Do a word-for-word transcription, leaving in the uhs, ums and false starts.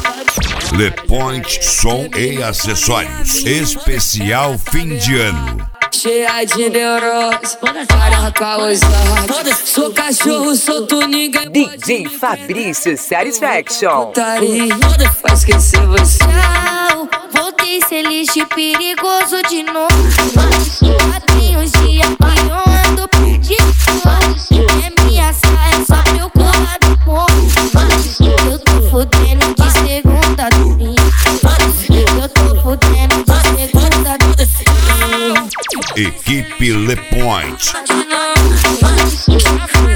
Le Point Som e Acessórios. Especial fim de ano. Cheia de neurose, cara causada. Sou cachorro solto, ninguém D J Fabrício Satisfaction. Vai esquecer você. Não, voltei ser lixo perigoso de novo. Já tem uns dias que eu ando perdido. É minha saia só pra eu colar do povo. Eu tô fudendo de segunda a domingo. Eu tô fudendo de segunda a domingo. Equipe Le Point. De novo.